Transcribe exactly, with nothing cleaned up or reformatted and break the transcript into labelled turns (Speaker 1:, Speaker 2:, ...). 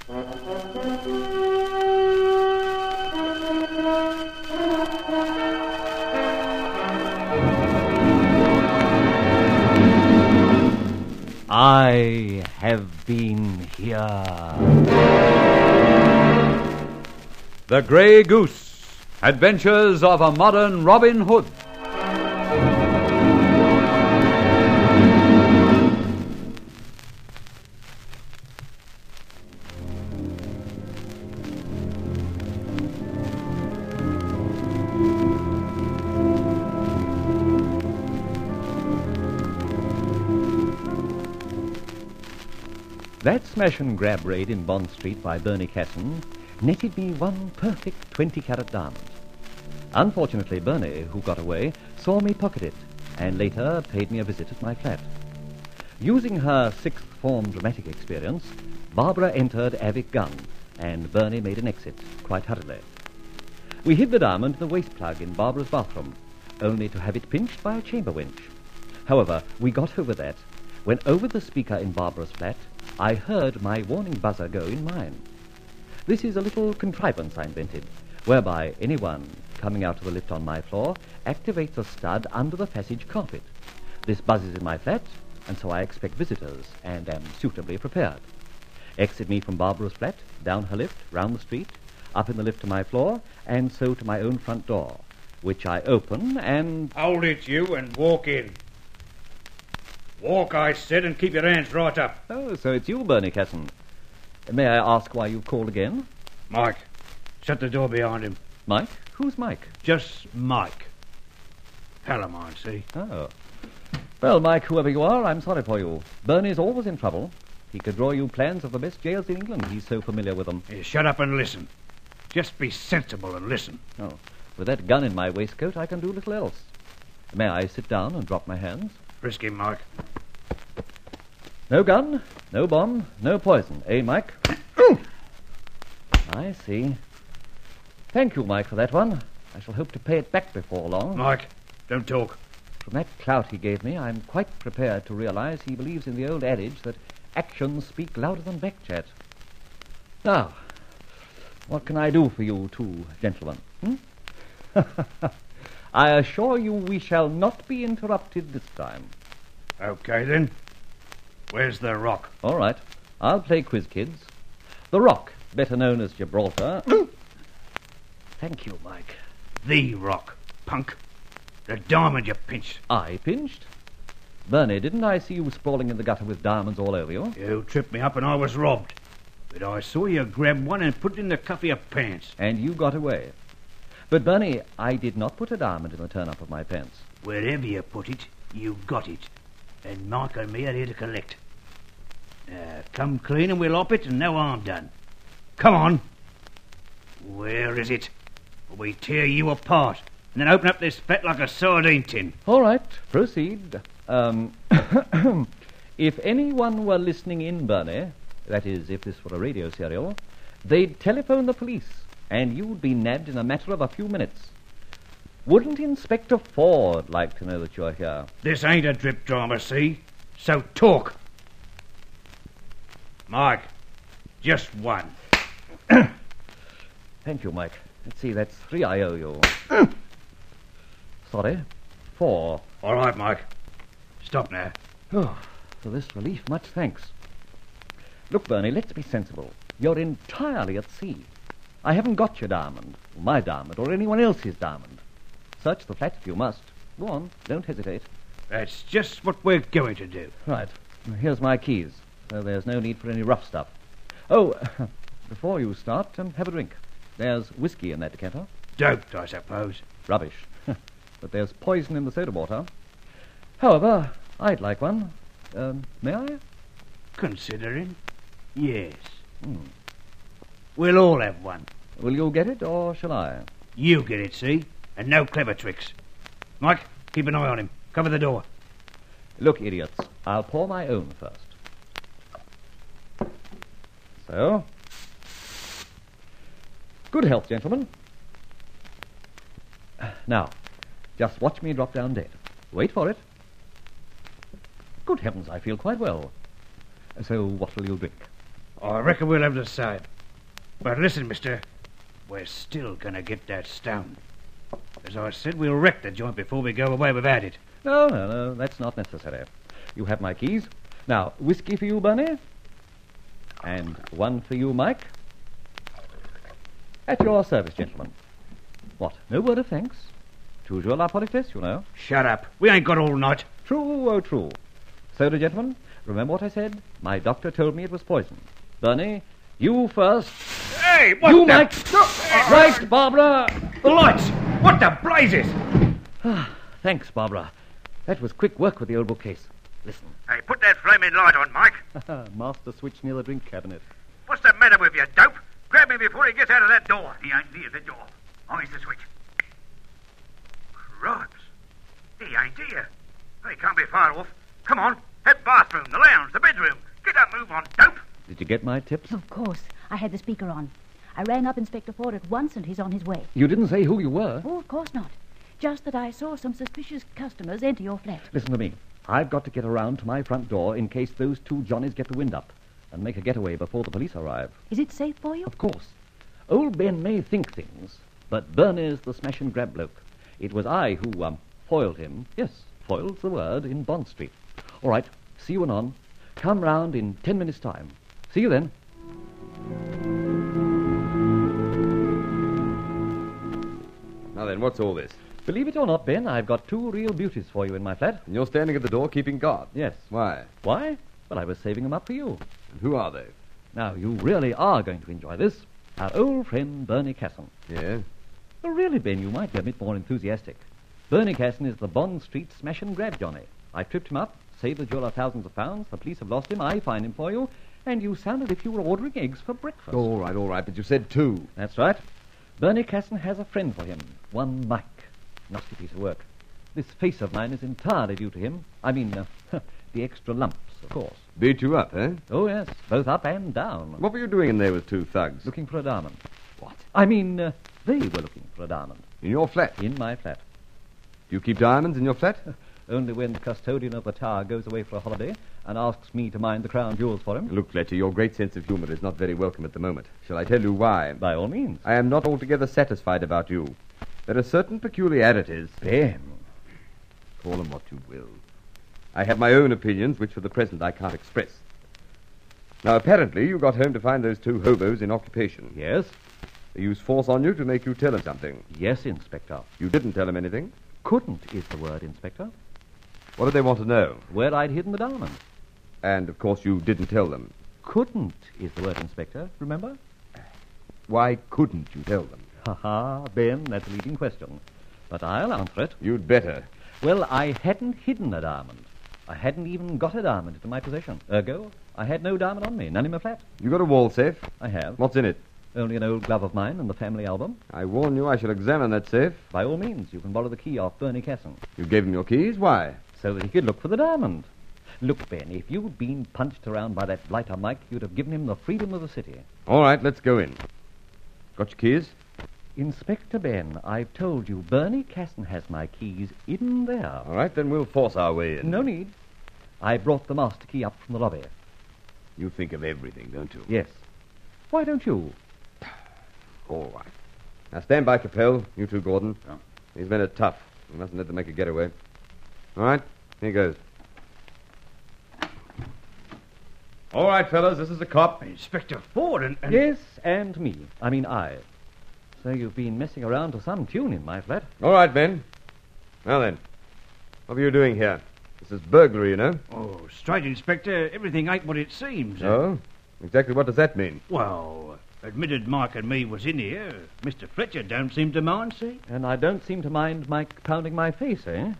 Speaker 1: I have been here.
Speaker 2: The Grey Goose, Adventures of a Modern Robin Hood.
Speaker 1: That smash and grab raid in Bond Street by Bernie Casson netted me one perfect twenty-carat diamond. Unfortunately, Bernie, who got away, saw me pocket it and later paid me a visit at my flat. Using her sixth form dramatic experience, Barbara entered Avic Gun and Bernie made an exit, quite hurriedly. We hid the diamond in the waste plug in Barbara's bathroom, only to have it pinched by a chamber winch. However, we got over that when over the speaker in Barbara's flat, I heard my warning buzzer go in mine. This is a little contrivance I invented, whereby anyone coming out of the lift on my floor activates a stud under the passage carpet. This buzzes in my flat, and so I expect visitors, and am suitably prepared. Exit me from Barbara's flat, down her lift, round the street, up in the lift to my floor, and so to my own front door, which I open and...
Speaker 3: Hold it, you, and walk in. Walk, I said, and keep your hands right up.
Speaker 1: Oh, so it's you, Bernie Casson. May I ask why you've called again?
Speaker 3: Mike, shut the door behind him.
Speaker 1: Mike? Who's Mike?
Speaker 3: Just Mike. Pal of mine, see?
Speaker 1: Oh. Well, Mike, whoever you are, I'm sorry for you. Bernie's always in trouble. He could draw you plans of the best jails in England. He's so familiar with them.
Speaker 3: Here, shut up and listen. Just be sensible and listen.
Speaker 1: Oh, with that gun in my waistcoat, I can do little else. May I sit down and drop my hands?
Speaker 3: Risk him, Mike.
Speaker 1: No gun, no bomb, no poison, eh, Mike? I see. Thank you, Mike, for that one. I shall hope to pay it back before long.
Speaker 3: Mike, don't talk.
Speaker 1: From that clout he gave me, I'm quite prepared to realize he believes in the old adage that actions speak louder than backchat. Now, what can I do for you two gentlemen? Hmm? I assure you we shall not be interrupted this time.
Speaker 3: Okay, then. Where's the rock?
Speaker 1: All right. I'll play quiz, kids. The rock, better known as Gibraltar. Thank you, Mike.
Speaker 3: The rock, punk. The diamond you pinched.
Speaker 1: I pinched? Bernie, didn't I see you sprawling in the gutter with diamonds all over you?
Speaker 3: You tripped me up and I was robbed. But I saw you grab one and put it in the cuff of your pants.
Speaker 1: And you got away. But, Bernie, I did not put a diamond in the turn-up of my pants.
Speaker 3: Wherever you put it, you got it. And Mike and me are here to collect. Now, come clean and we'll op it and no harm done. Come on. Where is it? Or we tear you apart and then open up this fat like a sardine tin.
Speaker 1: All right, proceed. Um, if anyone were listening in, Bernie, that is, if this were a radio serial, they'd telephone the police and you'd be nabbed in a matter of a few minutes. Wouldn't Inspector Ford like to know that you're here?
Speaker 3: This ain't a drip drama, see? So talk. Mike, just one.
Speaker 1: Thank you, Mike. Let's see, that's three I owe you. Sorry, four.
Speaker 3: All right, Mike. Stop now.
Speaker 1: Oh, for this relief, much thanks. Look, Bernie, let's be sensible. You're entirely at sea. I haven't got your diamond, or my diamond, or anyone else's diamond. Search the flat if you must. Go on, don't hesitate.
Speaker 3: That's just what we're going to do.
Speaker 1: Right. Here's my keys, so there's no need for any rough stuff. Oh, before you start, um, have a drink. There's whiskey in that decanter.
Speaker 3: Doped, I suppose.
Speaker 1: Rubbish. But there's poison in the soda water. However, I'd like one. Um, may I?
Speaker 3: Considering, yes.
Speaker 1: Hmm.
Speaker 3: We'll all have one.
Speaker 1: Will you get it, or shall I?
Speaker 3: You get it, see? And no clever tricks. Mike, keep an eye on him. Cover the door.
Speaker 1: Look, idiots, I'll pour my own first. So. Good health, gentlemen. Now, just watch me drop down dead. Wait for it. Good heavens, I feel quite well. So what will you drink?
Speaker 3: I reckon we'll have the same. But listen, mister, we're still going to get that stone. As I said, we'll wreck the joint before we go away without it.
Speaker 1: No, no, no, that's not necessary. You have my keys. Now, whiskey for you, Bernie. And one for you, Mike. At your service, gentlemen. What, no word of thanks? Toujours la politesse, you know.
Speaker 3: Shut up. We ain't got all night.
Speaker 1: True, oh true. Soda, gentlemen, remember what I said? My doctor told me it was poison. Bernie, you first.
Speaker 3: Hey, what
Speaker 1: You,
Speaker 3: the...
Speaker 1: Mike! Right, Barbara!
Speaker 3: The lights! What the blazes?
Speaker 1: Thanks, Barbara. That was quick work with the old bookcase. Listen.
Speaker 4: Hey, put that flaming light on, Mike.
Speaker 1: Master switch near the drink cabinet.
Speaker 4: What's the matter with you, dope? Grab him before he gets out of that door. He ain't near the door. Eyes the switch. Cripes. He ain't here. He can't be far off. Come on. That bathroom, the lounge, the bedroom. Get up, move on, dope.
Speaker 1: Did you get my tips?
Speaker 5: Of course. I had the speaker on. I rang up Inspector Ford at once and he's on his way.
Speaker 1: You didn't say who you were.
Speaker 5: Oh, of course not. Just that I saw some suspicious customers enter your flat.
Speaker 1: Listen to me. I've got to get around to my front door in case those two Johnnies get the wind up and make a getaway before the police arrive.
Speaker 5: Is it safe for you?
Speaker 1: Of course. Old Ben may think things, but Bernie's the smash and grab bloke. It was I who, um, foiled him. Yes, foiled's the word, in Bond Street. All right, see you anon. Come round in ten minutes' time. See you then.
Speaker 6: Now then, what's all this?
Speaker 1: Believe it or not, Ben, I've got two real beauties for you in my flat.
Speaker 6: And you're standing at the door keeping guard?
Speaker 1: Yes.
Speaker 6: Why?
Speaker 1: Why? Well, I was saving them up for you.
Speaker 6: And who are they?
Speaker 1: Now, you really are going to enjoy this. Our old friend, Bernie Casson.
Speaker 6: Yeah?
Speaker 1: Well, really, Ben, you might be a bit more enthusiastic. Bernie Casson is the Bond Street smash and grab Johnny. I tripped him up, saved the jeweler thousands of pounds, the police have lost him, I find him for you, and you sound as if you were ordering eggs for breakfast.
Speaker 6: All right, all right, but you said two.
Speaker 1: That's right. Bernie Casson has a friend for him, one Mike. Nasty piece of work. This face of mine is entirely due to him. I mean, uh, the extra lumps, of course.
Speaker 6: Beat you up, eh?
Speaker 1: Oh, yes, both up and down.
Speaker 6: What were you doing in there with two thugs?
Speaker 1: Looking for a diamond.
Speaker 6: What?
Speaker 1: I mean, uh, they were looking for a diamond.
Speaker 6: In your flat?
Speaker 1: In my flat.
Speaker 6: Do you keep diamonds in your flat?
Speaker 1: Only when the custodian of the tower goes away for a holiday and asks me to mind the crown jewels for him.
Speaker 6: Look, Fletcher, your great sense of humor is not very welcome at the moment. Shall I tell you why?
Speaker 1: By all means.
Speaker 6: I am not altogether satisfied about you. There are certain peculiarities.
Speaker 1: Ben.
Speaker 6: Call them what you will. I have my own opinions, which for the present I can't express. Now, apparently, you got home to find those two hobos in occupation.
Speaker 1: Yes?
Speaker 6: They used force on you to make you tell them something.
Speaker 1: Yes, Inspector.
Speaker 6: You didn't tell them anything?
Speaker 1: Couldn't is the word, Inspector.
Speaker 6: What did they want to know?
Speaker 1: Where I'd hidden the diamond.
Speaker 6: And, of course, you didn't tell them.
Speaker 1: Couldn't is the word, Inspector, remember?
Speaker 6: Why couldn't you tell them?
Speaker 1: Ha ha, Ben, that's a leading question. But I'll answer it.
Speaker 6: You'd better.
Speaker 1: Well, I hadn't hidden a diamond. I hadn't even got a diamond into my possession. Ergo, I had no diamond on me, none in my flat.
Speaker 6: You got a wall safe?
Speaker 1: I have.
Speaker 6: What's in it?
Speaker 1: Only an old glove of mine and the family album.
Speaker 6: I warn you I shall examine that safe.
Speaker 1: By all means, you can borrow the key off Bernie Casson.
Speaker 6: You gave him your keys? Why?
Speaker 1: So that he could look for the diamond. Look, Ben, if you'd been punched around by that blighter Mike, you'd have given him the freedom of the city.
Speaker 6: All right, let's go in. Got your keys?
Speaker 1: Inspector Ben, I've told you, Bernie Casson has my keys in there.
Speaker 6: All right, then we'll force our way in.
Speaker 1: No need. I brought the master key up from the lobby.
Speaker 6: You think of everything, don't you?
Speaker 1: Yes. Why don't you?
Speaker 6: All right. Now stand by, Capel. You too, Gordon.
Speaker 2: Yeah.
Speaker 6: These men are tough. We mustn't let them make a getaway. All right, here goes. All right, fellas, this is a cop.
Speaker 3: Inspector Ford and... and...
Speaker 1: Yes, and me. I mean I. So you've been messing around to some tune in my flat.
Speaker 6: All right, Ben. Now then, what are you doing here? This is burglary, you know.
Speaker 3: Oh, straight, Inspector. Everything ain't what it seems.
Speaker 6: Oh? Exactly what does that mean?
Speaker 3: Well, admitted Mike and me was in here. Mister Fletcher don't seem to mind, see?
Speaker 1: And I don't seem to mind Mike pounding my face, eh?